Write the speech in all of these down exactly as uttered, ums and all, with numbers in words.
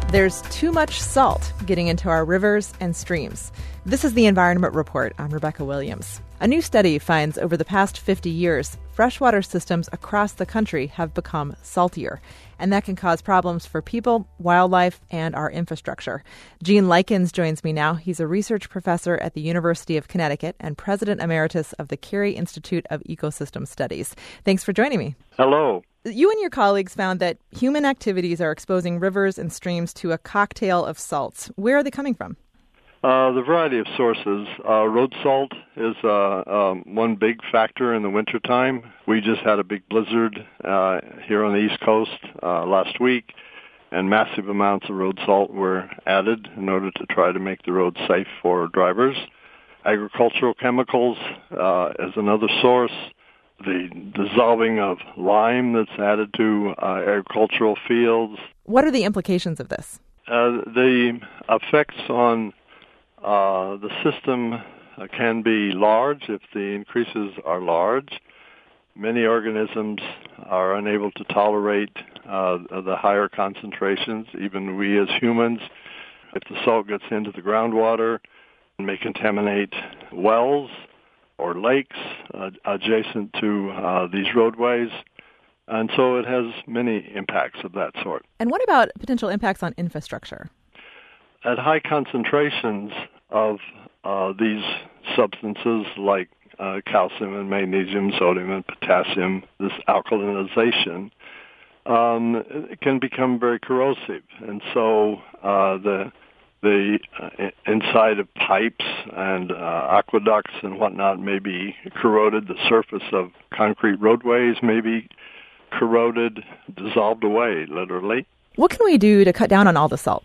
There's too much salt getting into our rivers and streams. This is the Environment Report. I'm Rebecca Williams. A new study finds over the past fifty years, freshwater systems across the country have become saltier, and that can cause problems for people, wildlife, and our infrastructure. Gene Likens joins me now. He's a research professor at the University of Connecticut and president emeritus of the Carey Institute of Ecosystem Studies. Thanks for joining me. Hello. You and your colleagues found that human activities are exposing rivers and streams to a cocktail of salts. Where are they coming from? Uh, the variety of sources. Uh, road salt is uh, um, one big factor in the wintertime. We just had a big blizzard uh, here on the East Coast uh, last week, and massive amounts of road salt were added in order to try to make the roads safe for drivers. Agricultural chemicals uh, is another source. The dissolving of lime that's added to uh, agricultural fields. What are the implications of this? Uh, the effects on uh, the system uh, can be large if the increases are large. Many organisms are unable to tolerate uh, the higher concentrations, even we as humans. If the salt gets into the groundwater, it may contaminate wells or lakes uh, adjacent to uh, these roadways. And so it has many impacts of that sort. And what about potential impacts on infrastructure? At high concentrations of uh, these substances like uh, calcium and magnesium, sodium and potassium, this alkalinization, um, it can become very corrosive. And so uh, the The uh, inside of pipes and uh, aqueducts and whatnot may be corroded. The surface of concrete roadways may be corroded, dissolved away, literally. What can we do to cut down on all the salt?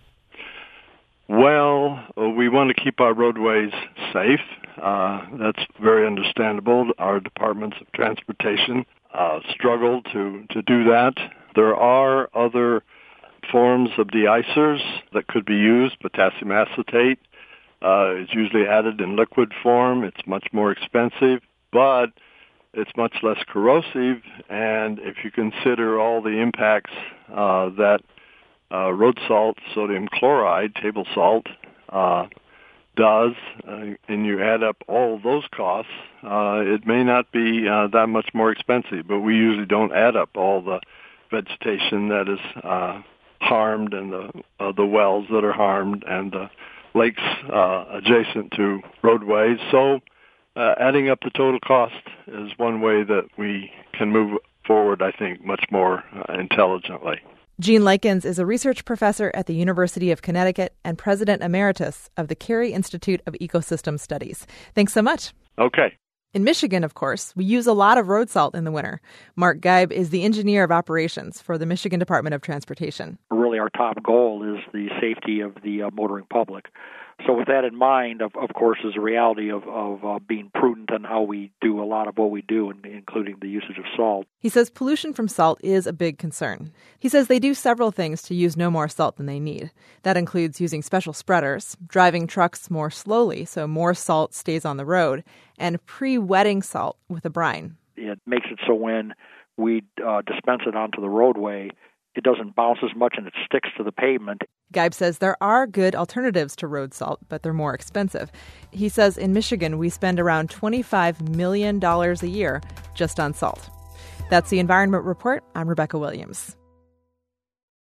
Well, uh, we want to keep our roadways safe. Uh, that's very understandable. Our departments of transportation uh, struggle to, to do that. There are other forms of de-icers that could be used. Potassium acetate uh, is usually added in liquid form. It's much more expensive, but it's much less corrosive. And if you consider all the impacts uh, that uh, road salt, sodium chloride, table salt, uh, does, uh, and you add up all of those costs, uh, it may not be uh, that much more expensive, but we usually don't add up all the vegetation that is uh, harmed and the uh, the wells that are harmed and the lakes uh, adjacent to roadways. So uh, adding up the total cost is one way that we can move forward, I think, much more uh, intelligently. Gene Likens is a research professor at the University of Connecticut and president emeritus of the Carey Institute of Ecosystem Studies. Thanks so much. Okay. In Michigan, of course, we use a lot of road salt in the winter. Mark Geib is the engineer of operations for the Michigan Department of Transportation. Really, our top goal is the safety of the uh, motoring public. So with that in mind, of, of course, is the reality of, of uh, being prudent on how we do a lot of what we do, including the usage of salt. He says pollution from salt is a big concern. He says they do several things to use no more salt than they need. That includes using special spreaders, driving trucks more slowly so more salt stays on the road, and pre-wetting salt with a brine. It makes it so when we uh, dispense it onto the roadway, it doesn't bounce as much and it sticks to the pavement. Geib says there are good alternatives to road salt, but they're more expensive. He says in Michigan, we spend around twenty-five million dollars a year just on salt. That's the Environment Report. I'm Rebecca Williams.